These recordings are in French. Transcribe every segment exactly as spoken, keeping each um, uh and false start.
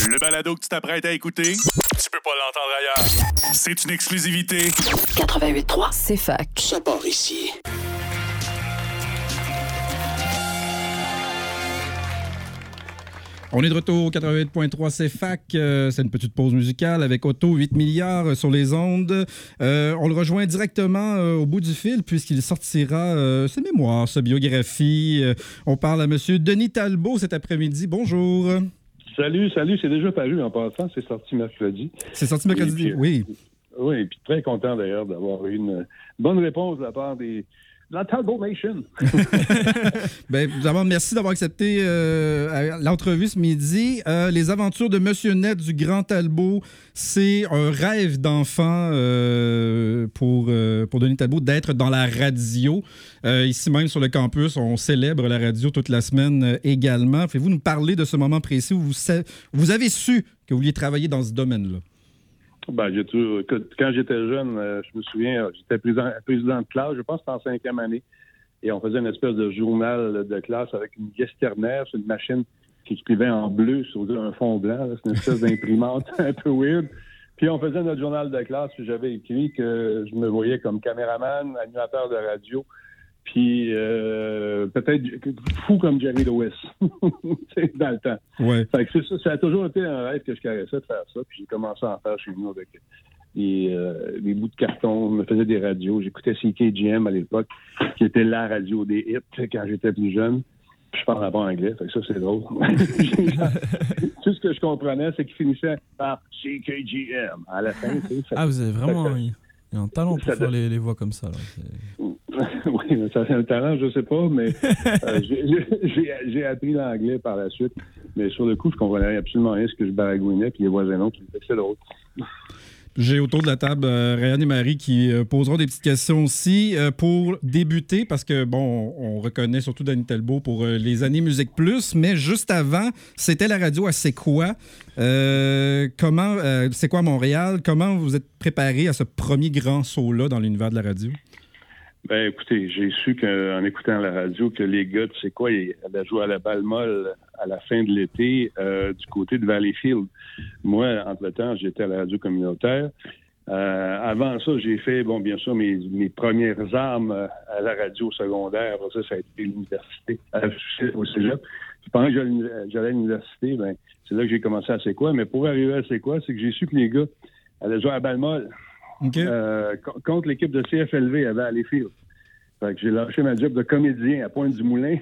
Le balado que tu t'apprêtes à écouter, tu peux pas l'entendre ailleurs. C'est une exclusivité. quatre-vingt-huit trois, c'est fac. Ça part ici. On est de retour au quatre-vingt-huit point trois C F A C. Euh, c'est une petite pause musicale avec Otto, huit milliards sur les ondes. Euh, on le rejoint directement euh, au bout du fil puisqu'il sortira euh, ses mémoires, sa biographie. Euh, on parle à M. Denis Talbot cet après-midi. Bonjour. Salut, salut. C'est déjà paru en passant. C'est sorti mercredi. C'est sorti mercredi, puis, oui. Oui, et puis très content d'ailleurs d'avoir eu une bonne réponse de la part des... La Talbot Nation. Bien, d'abord, merci d'avoir accepté euh, l'entrevue ce midi. Euh, les aventures de Monsieur Net du Grand Talbot, c'est un rêve d'enfant euh, pour, euh, pour Denis Talbot d'être dans la radio. Euh, ici même sur le campus, on célèbre la radio toute la semaine euh, également. Pouvez-vous nous parler de ce moment précis où vous, sa- vous avez su que vous vouliez travailler dans ce domaine-là? Ben, j'ai toujours, quand j'étais jeune, euh, je me souviens, j'étais président, président de classe, je pense que c'était en cinquième année, et on faisait une espèce de journal de classe avec une Gesterner, c'est une machine qui écrivait en bleu sur un fond blanc, là, c'est une espèce d'imprimante un peu weird. Puis on faisait notre journal de classe, puis j'avais écrit que je me voyais comme caméraman, animateur de radio, puis euh, peut-être fou comme Jerry Lewis, dans le temps. Ouais. Fait que c'est ça, ça a toujours été un rêve que je caressais de faire ça, puis j'ai commencé à en faire chez nous avec des, euh, des bouts de carton, je me faisais des radios, j'écoutais C K G M à l'époque, qui était la radio des hits quand j'étais plus jeune. Puis je parlais pas anglais, fait que ça, c'est drôle. Tout ce que je comprenais, c'est qu'il finissait par C K G M à la fin. Tu sais, ah, vous avez vraiment un, un talent pour faire les, les voix comme ça. Là. Oui, mais ça, c'est un talent, je sais pas, mais euh, j'ai, j'ai, j'ai appris l'anglais par la suite. Mais sur le coup, je comprenais absolument rien ce que je baragouinais, puis les voisins non, puis c'est l'autre. J'ai autour de la table euh, Ryan et Marie qui euh, poseront des petites questions aussi. Euh, pour débuter, parce que, bon, on reconnaît surtout Denis Talbot pour euh, les années Musique Plus, mais juste avant, c'était la radio à C'est quoi? Euh, comment, euh, C'est quoi à Montréal? Comment vous êtes préparé à ce premier grand saut-là dans l'univers de la radio? Ben, écoutez, j'ai su qu'en écoutant la radio que les gars, tu sais quoi, ils allaient jouer à la balle molle à la fin de l'été euh, du côté de Valleyfield. Moi, entre-temps, j'étais à la radio communautaire. Euh, avant ça, j'ai fait, bon, bien sûr, mes, mes premières armes à la radio secondaire. Ça, ça a été l'université, euh, au cégep. Puis pendant que j'allais, j'allais à l'université, ben, c'est là que j'ai commencé à C'est quoi. Mais pour arriver à C'est quoi, c'est que j'ai su que les gars allaient jouer à la balle molle. Okay. Euh, contre l'équipe de C F L V à Valleyfield. Fait que j'ai lâché ma job de comédien à Pointe-du-Moulin,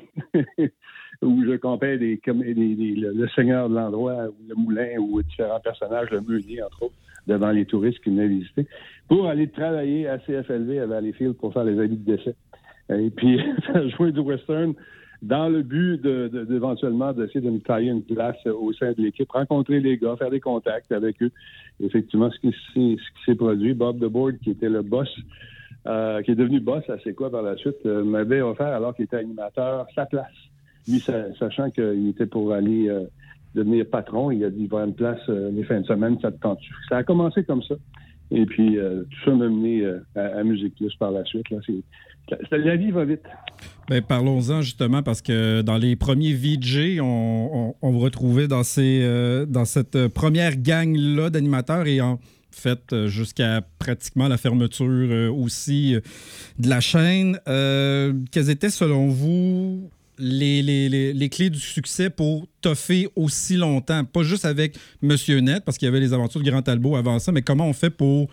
où je comptais des, des, des, des, le, le seigneur de l'endroit, ou le moulin, ou différents personnages, le meunier, entre autres, devant les touristes qui venaient visiter, pour aller travailler à C F L V à Valleyfield pour faire les habits de décès. Et puis, jouer du western dans le but de, de, d'éventuellement d'essayer de me tailler une place au sein de l'équipe, rencontrer les gars, faire des contacts avec eux. Effectivement, ce qui s'est, ce qui s'est produit, Bob DeBoard, qui était le boss, euh, qui est devenu boss à C'est quoi par la suite, euh, m'avait offert, alors qu'il était animateur, sa place. Lui, sachant qu'il était pour aller euh, devenir patron, il a dit, il va avoir une place euh, les fins de semaine, ça te tente. Ça a commencé comme ça. Et puis, euh, tout ça m'a mené euh, à, à Musique Plus par la suite. Là. C'est, c'est, la vie va vite. Bien, parlons-en justement, parce que dans les premiers V J, on, on, on vous retrouvait dans, ces, euh, dans cette première gang-là d'animateurs et en fait jusqu'à pratiquement la fermeture euh, aussi euh, de la chaîne. Euh, quelles étaient, selon vous, les, les, les, les clés du succès pour toffer aussi longtemps? Pas juste avec Monsieur Net, parce qu'il y avait les aventures de Grand Talbot avant ça, mais comment on fait pour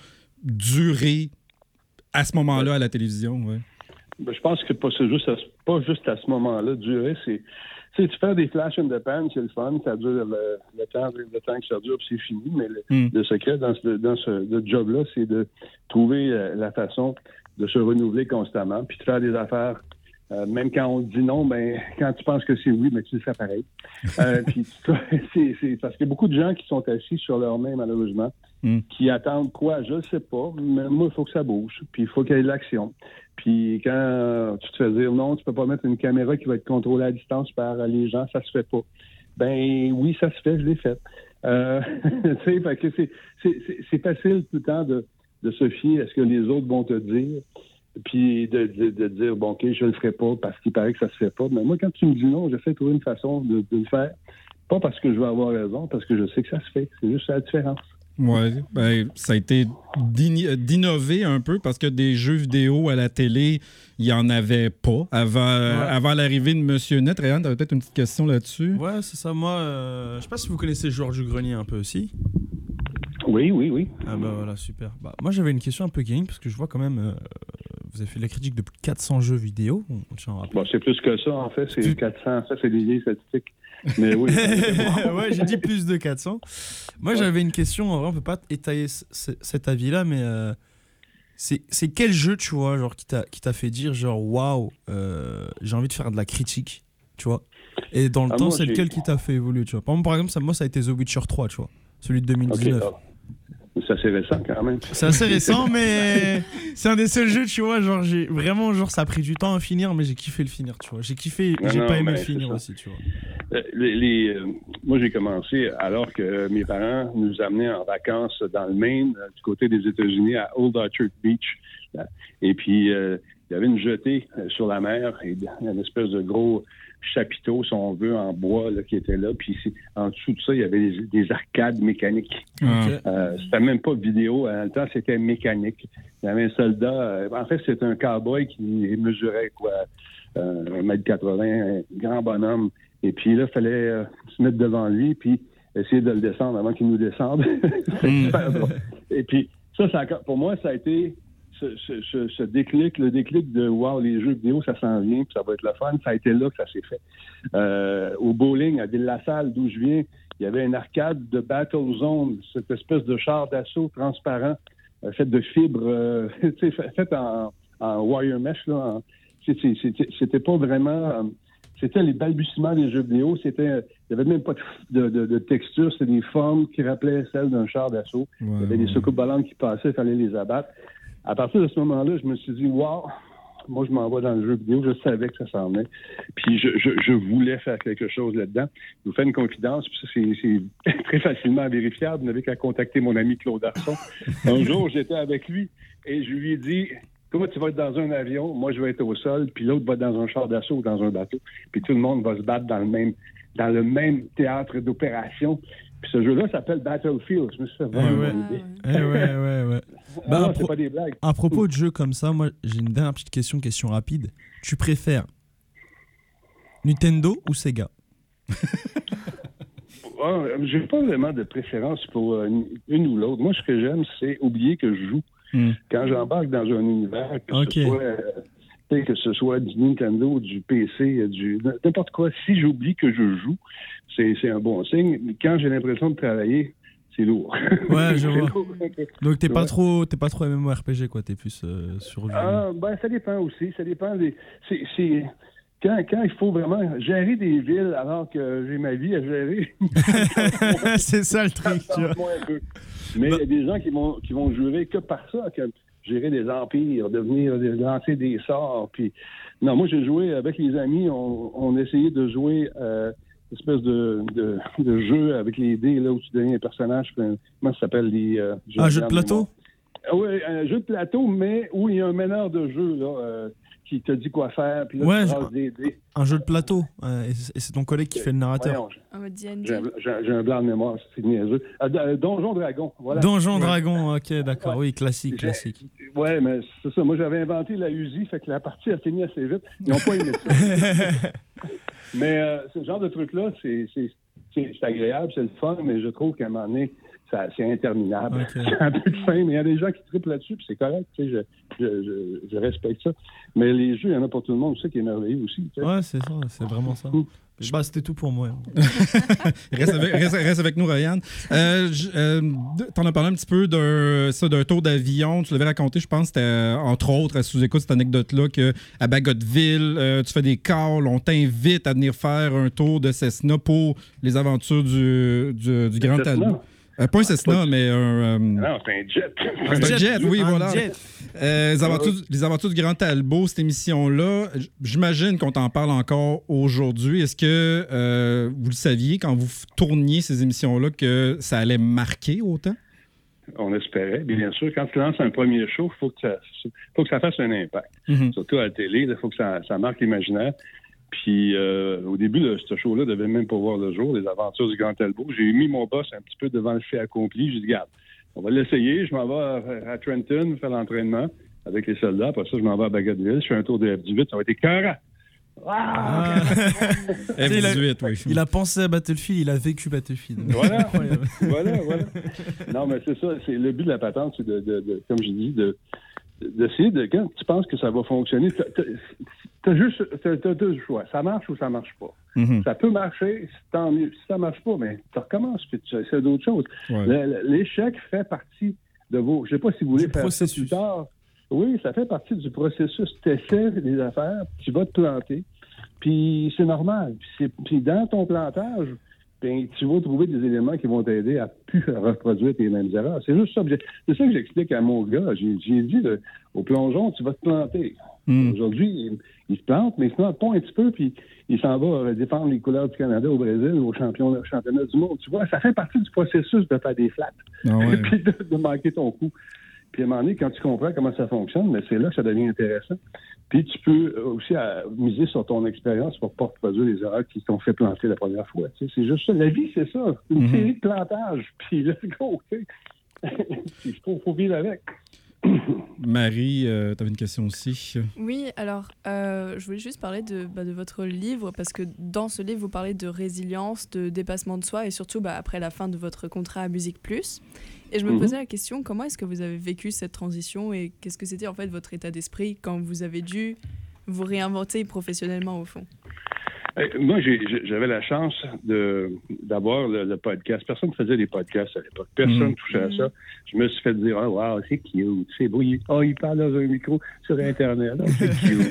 durer à ce moment-là à la télévision? Ouais. Ben, je pense que pas, c'est juste à, pas juste à ce moment-là. Durer, c'est... Tu sais, tu fais des flash in the pan, c'est le fun, ça dure le, le, temps, le temps que ça dure, puis c'est fini. Mais le, mm. le secret dans ce, dans ce, ce job-là, c'est de trouver la façon de se renouveler constamment, puis de faire des affaires. Euh, même quand on dit non, ben quand tu penses que c'est oui, ben tu le fais pareil. euh, puis c'est, c'est parce qu'il y a beaucoup de gens qui sont assis sur leurs mains, malheureusement, mm. qui attendent quoi, je ne sais pas, mais moi, il faut que ça bouge, puis il faut qu'il y ait de l'action. Puis quand tu te fais dire non, tu peux pas mettre une caméra qui va être contrôlée à distance par les gens, ça se fait pas. Ben oui, ça se fait, je l'ai fait. Euh, tu sais, fait que c'est, c'est, c'est, c'est facile tout le temps de, de se fier à ce que les autres vont te dire. Puis de, de, de dire, bon, OK, je le ferai pas parce qu'il paraît que ça se fait pas. Mais moi, quand tu me dis non, j'essaie de trouver une façon de, de le faire. Pas parce que je veux avoir raison, parce que je sais que ça se fait. C'est juste la différence. Oui, ben, ça a été d'innover un peu parce que des jeux vidéo à la télé, il n'y en avait pas avant, ouais. avant l'arrivée de Monsieur Net. Ryan, tu avais peut-être une petite question là-dessus? Ouais, c'est ça. Moi, euh, je ne sais pas si vous connaissez Georges du Grenier un peu aussi. Oui, oui, oui. Ah bah voilà, super. Bah, moi, j'avais une question un peu gaming parce que je vois quand même, euh, vous avez fait de la critique de plus de quatre cents jeux vidéo. On, on bon, c'est plus que ça, en fait. C'est plus... quatre cents. Ça, c'est des vieilles statistiques. Mais oui. Ouais, j'ai dit plus de quatre cents. Moi, ouais. j'avais une question. En vrai, on peut pas étayer c- c- cet avis-là, mais euh, c'est, c'est quel jeu, tu vois, genre, qui t'a, qui t'a fait dire, genre, waouh, euh, j'ai envie de faire de la critique, tu vois. Et dans le ah, temps, moi, c'est j'ai... lequel qui t'a fait évoluer, tu vois. Par exemple, par exemple ça, moi, ça a été The Witcher trois, tu vois. Celui de deux mille dix-neuf. Okay, c'est assez récent quand même. C'est assez récent, mais c'est un des seuls jeux, tu vois, genre j'ai vraiment, genre ça a pris du temps à finir, mais j'ai kiffé le finir, tu vois. J'ai kiffé, non, j'ai non, pas aimé le finir aussi, tu vois. Les, les, euh, moi, j'ai commencé alors que mes parents nous amenaient en vacances dans le Maine, du côté des États-Unis, à Old Orchard Beach. Et puis, euh, il y avait une jetée sur la mer, et une espèce de gros chapiteau, si on veut, en bois là, qui était là. Puis en dessous de ça, il y avait des, des arcades mécaniques. Okay. Euh, c'était même pas vidéo. En même temps, c'était mécanique. Il y avait un soldat. Euh, en fait, c'était un cow-boy qui mesurait quoi, euh, un mètre quatre-vingts, un grand bonhomme. Et puis là, il fallait euh, se mettre devant lui, puis essayer de le descendre avant qu'il nous descende. C'est super drôle. Et puis ça, ça, pour moi, ça a été Ce, ce, ce, ce déclic, le déclic de « wow, les jeux vidéo, ça s'en vient, puis ça va être le fun », ça a été là que ça s'est fait. Euh, au bowling, à Ville-la-Salle, d'où je viens, il y avait une arcade de Battle Zone, cette espèce de char d'assaut transparent, euh, fait de fibres, euh, fait, fait en, en wire mesh. Là, en, c'était, c'était, c'était pas vraiment... Euh, c'était les balbutiements des jeux vidéo. C'était, il n'y avait même pas de, de, de, de texture. C'était des formes qui rappelaient celles d'un char d'assaut. Ouais, il y avait ouais. des soucoupes volantes qui passaient, il fallait les abattre. À partir de ce moment-là, je me suis dit, wow, moi, je m'en vais dans le jeu vidéo. Je savais que ça s'en venait. Puis, je, je, je voulais faire quelque chose là-dedans. Je vous fais une confidence, puis ça, c'est, c'est très facilement vérifiable. Vous n'avez qu'à contacter mon ami Claude Arson. Un jour, j'étais avec lui et je lui ai dit, toi, tu vas être dans un avion, moi, je vais être au sol, puis l'autre va être dans un char d'assaut ou dans un bateau. Puis tout le monde va se battre dans le même, dans le même théâtre d'opération. Puis ce jeu-là s'appelle Battlefield. Je me suis fait vraiment ouais, une idée. Eh ouais, ouais, ouais. Bah, non, à, pro- c'est pas des blagues. À propos de jeux comme ça, moi, j'ai une dernière petite question, question rapide. Tu préfères Nintendo ou Sega? ah, j'ai pas vraiment de préférence pour une, une ou l'autre. Moi, ce que j'aime, c'est oublier que je joue. Mm. Quand j'embarque dans un univers, que okay. ce soit... Euh, que ce soit du Nintendo, du P C, du n'importe quoi, si j'oublie que je joue, c'est, c'est un bon signe. Mais quand j'ai l'impression de travailler, c'est lourd. Ouais, je vois. Lourd. Donc t'es ouais. pas trop, t'es pas trop MMORPG, quoi. T'es plus euh, sur. Ah, ben ça dépend aussi. Ça dépend des. C'est, c'est... Quand, quand il faut vraiment gérer des villes alors que j'ai ma vie à gérer. C'est ça le truc, tu vois. Mais il bah... y a des gens qui vont qui vont jurer que par ça. Que... gérer des empires, devenir, lancer des sorts. Puis non, moi, j'ai joué avec les amis. On, on essayait de jouer euh, une espèce de, de, de jeu avec les dés, là, où tu deviens un personnage. Comment ça s'appelle? Les, euh, un jeu de plateau? Ah, oui, un jeu de plateau, mais où il y a un meneur de jeu, là, euh, qui te dit quoi faire. Puis là, ouais, tu rases des dés. Un jeu de plateau. Euh, et, c'est, et c'est ton collègue qui fait le narrateur. En mode D and D. J'ai, j'ai, j'ai un blanc de mémoire, c'est niaiseux. Euh, Donjon Dragon, voilà. Donjon Dragon, ok, d'accord. Ouais. Oui, classique, j'ai, classique. Ouais, mais c'est ça. Moi, j'avais inventé la U Z I, fait que la partie a fini assez vite. Ils n'ont pas aimé ça. Mais euh, ce genre de truc-là, c'est, c'est, c'est, c'est agréable, c'est le fun, mais je trouve qu'à un moment donné, ça, c'est interminable. Okay. C'est un peu de fin, mais il y a des gens qui triplent là-dessus, puis c'est correct, tu sais, je, je, je, je respecte ça. Mais les jeux, il y en a pour tout le monde, c'est ça qui est merveilleux aussi. Tu sais. Ouais, c'est ça, c'est vraiment ça. Mmh. Bah, c'était tout pour moi. reste, avec, reste, reste avec nous, Ryan. Euh, euh, T'en as parlé un petit peu d'un, ça, d'un tour d'avion. Tu l'avais raconté, je pense, c'était, entre autres, à sous-écoute, cette anecdote-là, qu'à Bagotville, euh, tu fais des calls, on t'invite à venir faire un tour de Cessna pour les aventures du, du, du Grand Talbot. Euh, pas un Cessna, ah, mais un... Euh... Non, c'est un jet. Un jet, jet oui, un voilà. Jet. Euh, les, aventures, les aventures du Grand Talbot, cette émission-là, j'imagine qu'on t'en parle encore aujourd'hui. Est-ce que euh, vous le saviez, quand vous tourniez ces émissions-là, que ça allait marquer autant? On espérait, bien sûr. Quand tu lances un premier show, il faut que ça, faut que ça fasse un impact. Mm-hmm. Surtout à la télé, il faut que ça, ça marque l'imaginaire. Puis euh, au début, là, ce show-là devait même pas voir le jour, les aventures du Grand Talbot. J'ai mis mon boss un petit peu devant le fait accompli. J'ai dit, regarde, on va l'essayer. Je m'en vais à, à Trenton faire l'entraînement avec les soldats. Après ça, je m'en vais à Bagotville. Je fais un tour de F dix-huit. Ça va être écœurant. Ah. F dix-huit, oui. Il a pensé à Battlefield, il a vécu Battlefield. Voilà, voilà, voilà. Non, mais c'est ça. C'est, le but de la patente, c'est de, de, de comme je dis, de, d'essayer de, quand tu penses que ça va fonctionner, t'as, t'as, t'as juste, t'as, t'as deux choix. Ça marche ou ça marche pas. Mm-hmm. Ça peut marcher, tant mieux. Si ça marche pas, mais tu recommences, puis tu essaies d'autres choses. Ouais. Le, le, l'échec fait partie de vos, je sais pas si vous voulez du faire processus. Ça plus tard. Oui, ça fait partie du processus. Tu essaies des affaires, tu vas te planter, puis c'est normal. Puis, c'est, puis dans ton plantage, ben, tu vas trouver des éléments qui vont t'aider à plus reproduire tes mêmes erreurs. C'est juste ça. C'est ça que j'explique à mon gars. J'ai, j'ai dit, là, au plongeon, tu vas te planter. Mm. Aujourd'hui, il, il se plante, mais il se plante pas un petit peu, puis il s'en va défendre les couleurs du Canada au Brésil, au championnat, championnat du monde. Tu vois, ça fait partie du processus de faire des flats, ah ouais. puis de, de manquer ton coup. Puis à un moment donné, quand tu comprends comment ça fonctionne, mais c'est là que ça devient intéressant. Puis tu peux aussi à, miser sur ton expérience pour ne pas reproduire les erreurs qui t'ont fait planter la première fois. Tu sais, c'est juste ça. La vie, c'est ça. C'est une mm-hmm. série de plantages. Puis let's go. Il faut, faut vivre avec. Marie, euh, tu avais une question aussi. Oui, alors euh, je voulais juste parler de, bah, de votre livre, parce que dans ce livre, vous parlez de résilience, de dépassement de soi, et surtout bah, après la fin de votre contrat à Musique Plus. Et je me mm-hmm. posais la question, comment est-ce que vous avez vécu cette transition et qu'est-ce que c'était en fait votre état d'esprit quand vous avez dû vous réinventer professionnellement au fond? Moi, j'ai, j'avais la chance de, d'avoir le, le podcast. Personne ne faisait des podcasts à l'époque. Personne ne mmh. touchait à ça. Je me suis fait dire, ah, oh, wow, c'est cute, c'est beau. Il, oh, il parle dans un micro sur Internet. Oh, c'est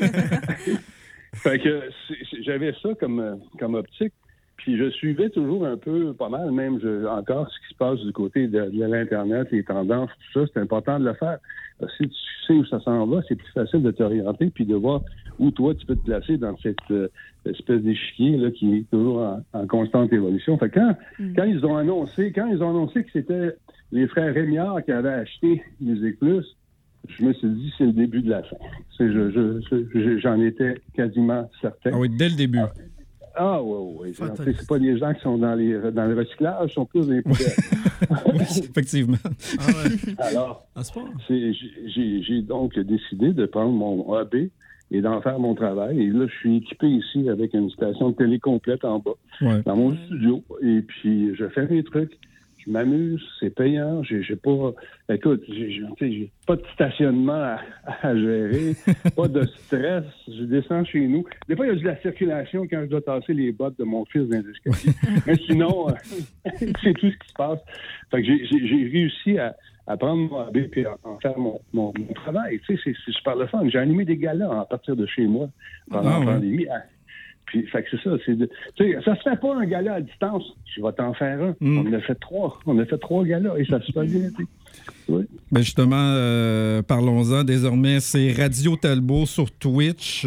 cute. Fait que c'est, c'est, j'avais ça comme, comme optique. Puis je suivais toujours un peu, pas mal, même je, encore, ce qui se passe du côté de, de l'Internet, les tendances, tout ça. C'est important de le faire. Si tu sais où ça s'en va, c'est plus facile de t'orienter puis de voir où toi, tu peux te placer dans cette euh, espèce d'échiquier là, qui est toujours en, en constante évolution. Fait que quand, mm. quand ils ont annoncé, quand ils ont annoncé que c'était les frères Rémiard qui avaient acheté Musique Plus, je me suis dit c'est le début de la fin. C'est, je, je, je, j'en étais quasiment certain. Ah oui, dès le début. Ah oui, oui. C'est, c'est pas des gens qui sont dans, les, dans le recyclage, ils sont plus des poubelles. Oui, effectivement. Ah ouais. Alors, c'est, j'ai, j'ai donc décidé de prendre mon A B et d'en faire mon travail. Et là, je suis équipé ici avec une station de télé complète en bas, ouais. dans mon studio. Et puis, je fais mes trucs. Je m'amuse, c'est payant. J'ai, j'ai pas... Écoute, j'ai, j'ai, j'ai pas de stationnement à, à gérer, pas de stress. Je descends chez nous. Des fois, il y a de la circulation quand je dois tasser les bottes de mon fils dans les escaliers. Mais sinon, c'est tout ce qui se passe. Fait que j'ai, j'ai, j'ai réussi à, à prendre mon A B et à en faire mon, mon, mon travail. Tu sais, c'est, c'est super le fun. J'ai animé des galas à partir de chez moi pendant ah, la pandémie. Ouais. Puis, fait que c'est ça. C'est de, tu sais, ça se fait pas un gala à distance. Je vais t'en faire un. Mm. On en a fait trois. On a fait trois galas et ça se fait bien. Oui. Ben justement, euh, parlons-en. Désormais, c'est Radio Talbot sur Twitch.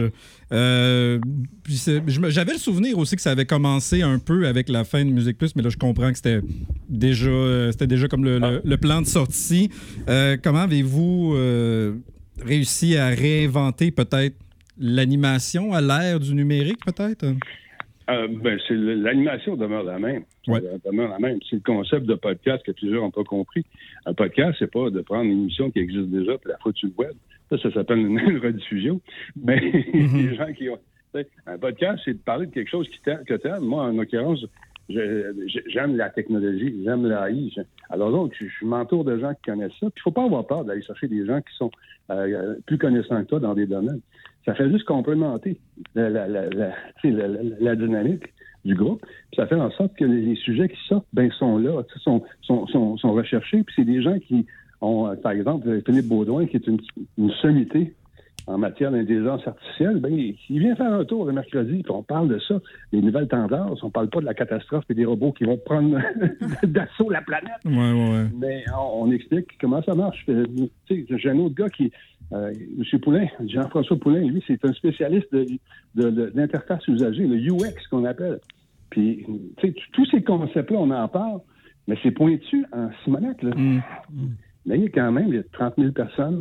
Euh, puis c'est, j'avais le souvenir aussi que ça avait commencé un peu avec la fin de Musique Plus, mais là, je comprends que c'était déjà, euh, c'était déjà comme le, le, le plan de sortie. Euh, comment avez-vous euh, réussi à réinventer peut-être l'animation à l'ère du numérique, peut-être? Euh, ben, c'est l'animation demeure la même. Ouais. Elle demeure la même. C'est le concept de podcast que plusieurs n'ont pas compris. Un podcast, c'est pas de prendre une émission qui existe déjà puis la foutre sur le web. Ça, ça s'appelle une, une rediffusion. Mais mm-hmm. les gens qui ont... Un podcast, c'est de parler de quelque chose qui t'a, que t'aimes. Moi, en l'occurrence, je, je, j'aime la technologie, j'aime l'A I. Je, alors donc, je, je m'entoure de gens qui connaissent ça. Puis il faut pas avoir peur d'aller chercher des gens qui sont euh, plus connaissants que toi dans des domaines. Ça fait juste complémenter la, la, la, la, la, la, la dynamique du groupe. Puis ça fait en sorte que les, les sujets qui sortent, ben sont là, sont, sont, sont, sont recherchés. Puis c'est des gens qui ont, par exemple, Philippe Baudouin, qui est une, une sommité en matière d'intelligence artificielle, ben, il vient faire un tour le mercredi, puis on parle de ça, des nouvelles tendances. On parle pas de la catastrophe et des robots qui vont prendre d'assaut la planète. Ouais, ouais, ouais. Mais on, on explique comment ça marche. Tu sais, j'ai un autre gars qui, euh, M. Poulain, Jean-François Poulain, lui, c'est un spécialiste de, de, de, d'interface usagée, le U X qu'on appelle. Puis, tu sais, tous ces concepts-là, on en parle, mais c'est pointu en Simonac, là. Mm. Mais il y a quand même il y a trente mille personnes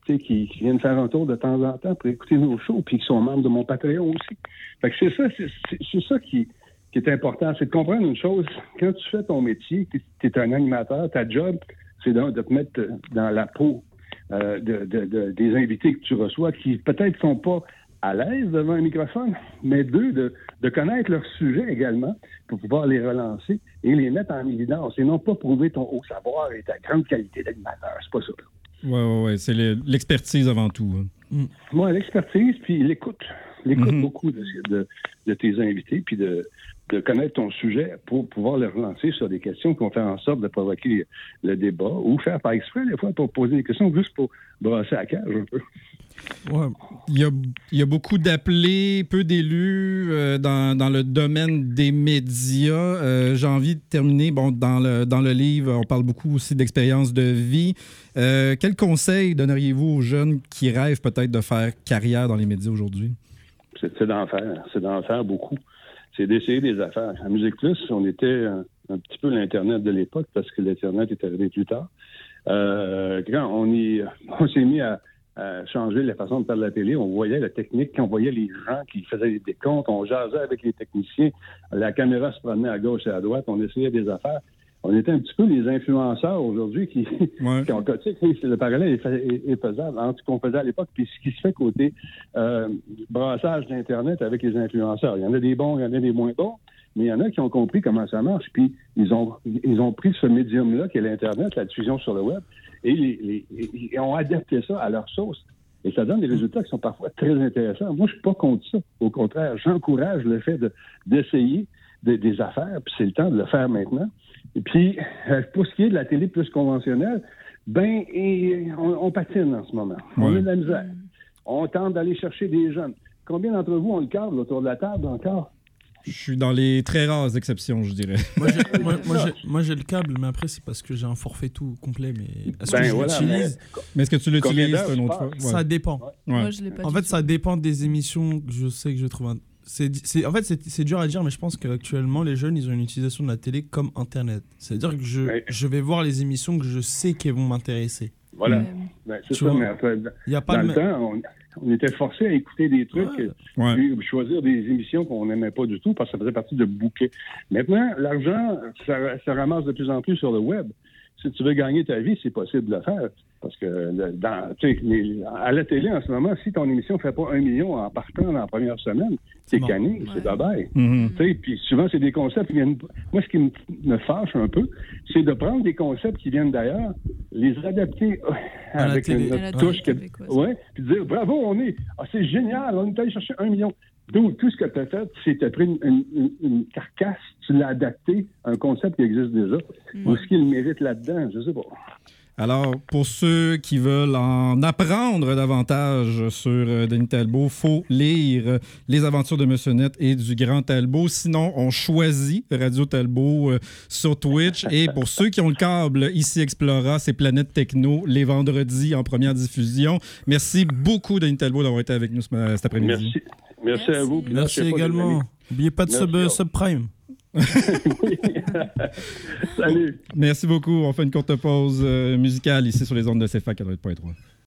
tu sais, qui, qui viennent faire un tour de temps en temps pour écouter nos shows, puis qui sont membres de mon Patreon aussi. Fait que c'est ça, c'est, c'est, c'est ça qui, qui est important, c'est de comprendre une chose. Quand tu fais ton métier, tu es un animateur, ta job, c'est de, de te mettre dans la peau euh, de, de, de, des invités que tu reçois, qui peut-être sont pas à l'aise devant un microphone, mais deux, de, de connaître leur sujet également pour pouvoir les relancer et les mettre en évidence et non pas prouver ton haut savoir et ta grande qualité d'animateur. C'est pas ça. Oui, oui, oui. C'est le, l'expertise avant tout. Hein. Mm. Moi, l'expertise, puis l'écoute. L'écoute mm-hmm. beaucoup de, de, de tes invités, puis de, de connaître ton sujet pour pouvoir le relancer sur des questions qui vont faire en sorte de provoquer le débat ou faire par exprès, des fois, pour poser des questions juste pour brasser la cage un peu. Ouais. Il y a, il y a beaucoup d'appelés, peu d'élus euh, dans, dans le domaine des médias. Euh, j'ai envie de terminer. Bon, dans le, dans le livre, on parle beaucoup aussi d'expérience de vie. Euh, quel conseil donneriez-vous aux jeunes qui rêvent peut-être de faire carrière dans les médias aujourd'hui? C'est, c'est d'en faire. C'est d'en faire beaucoup. C'est d'essayer des affaires. À Musique Plus, on était un, un petit peu l'Internet de l'époque parce que l'Internet est arrivé plus tard. Euh, quand on, y, on s'est mis à Euh, changer la façon de faire de la télé. On voyait la technique, on voyait les gens qui faisaient des décomptes, on jasait avec les techniciens, la caméra se promenait à gauche et à droite, on essayait des affaires. On était un petit peu les influenceurs aujourd'hui qui, ouais. qui ont... Tu sais, le parallèle est, est, est faisable entre ce qu'on faisait à l'époque et ce qui se fait côté euh, brassage d'Internet avec les influenceurs. Il y en a des bons, il y en a des moins bons, mais il y en a qui ont compris comment ça marche, puis ils ont, ils ont pris ce médium-là qui est l'Internet, la diffusion sur le web, et les, les, ils ont adapté ça à leur sauce. Et ça donne des résultats qui sont parfois très intéressants. Moi, je suis pas contre ça. Au contraire, j'encourage le fait de, d'essayer de, des affaires, puis c'est le temps de le faire maintenant. Et puis, euh, pour ce qui est de la télé plus conventionnelle, ben, et on, on patine en ce moment. Ouais. On a de la misère. On tente d'aller chercher des jeunes. Combien d'entre vous ont le câble autour de la table encore? Je suis dans les très rares exceptions, je dirais. Moi, j'ai, moi, moi, j'ai, moi, j'ai le câble, mais après, c'est parce que j'ai un forfait tout complet. Mais est-ce ben que je voilà, l'utilise mais... mais est-ce que tu l'utilises une autre fois? Ouais. Ça dépend. Ouais. Moi, je l'ai pas en fait, ça dépend des émissions que je sais que je trouve... Un... C'est, c'est, en fait, c'est, c'est dur à dire, mais je pense qu'actuellement, les jeunes, ils ont une utilisation de la télé comme Internet. C'est-à-dire que je, ouais. je vais voir les émissions que je sais qu'elles vont m'intéresser. Voilà. Ouais. Ben, c'est tu ça, vois, mais après, y a pas dans de... le temps, on... On était forcé à écouter des trucs, ouais. Ouais. Et choisir des émissions qu'on n'aimait pas du tout parce que ça faisait partie de bouquets. Maintenant, l'argent, ça, ça ramasse de plus en plus sur le web. Si tu veux gagner ta vie, c'est possible de le faire. Parce que dans, les, à la télé, en ce moment, si ton émission ne fait pas un million en partant dans la première semaine, c'est bon. Canné, ouais. c'est bye-bye. Mm-hmm. Puis souvent, c'est des concepts qui viennent... Moi, ce qui me, me fâche un peu, c'est de prendre des concepts qui viennent d'ailleurs, les adapter à avec une, notre touche, que, ouais, puis dire, bravo, on est... Ah, c'est génial, on est allé chercher un million. Donc, tout ce que tu as fait, c'est que tu as pris une, une, une, une carcasse, tu l'as adapté à un concept qui existe déjà. Mm. Ou ce qu'il mérite là-dedans, je sais pas. Alors, pour ceux qui veulent en apprendre davantage sur euh, Denis Talbot, il faut lire euh, Les aventures de Monsieur Net et du Grand Talbot. Sinon, on choisit Radio Talbot euh, sur Twitch. Et pour ceux qui ont le câble, ici Explora, c'est Planète Techno, les vendredis en première diffusion. Merci beaucoup, Denis Talbot, d'avoir été avec nous ce, cet après-midi. Merci. Merci, Merci à vous. Merci, Merci également. N'oubliez pas de sub, subprime. Oui. Salut. Merci beaucoup. On fait une courte pause euh, musicale ici sur les ondes de C F A quatre-vingt-huit point trois.